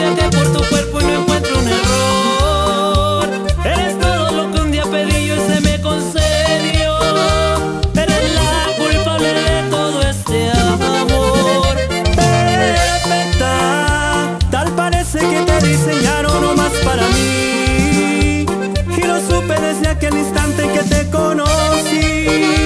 que por tu cuerpo y no encuentro un error. Eres todo lo que un día pedí yo y se me concedió. Eres la culpable de todo este amor. Perfecta, tal parece que te diseñaron nomás para mí, y lo supe desde aquel instante que te conocí.